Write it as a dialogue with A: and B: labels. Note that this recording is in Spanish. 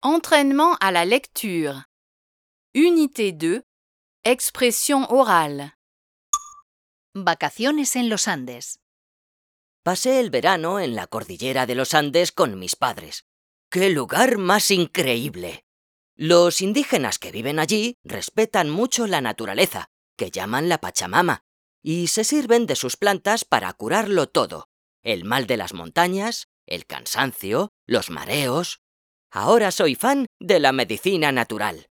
A: Entraînement à la lecture. Unité 2. Expression orale.
B: Vacaciones en los Andes.
C: Pasé el verano en la cordillera de los Andes con mis padres. ¡Qué lugar más increíble! Los indígenas que viven allí respetan mucho la naturaleza, que llaman la Pachamama, y se sirven de sus plantas para curarlo todo: el mal de las montañas, el cansancio, los mareos. Ahora soy fan de la medicina natural.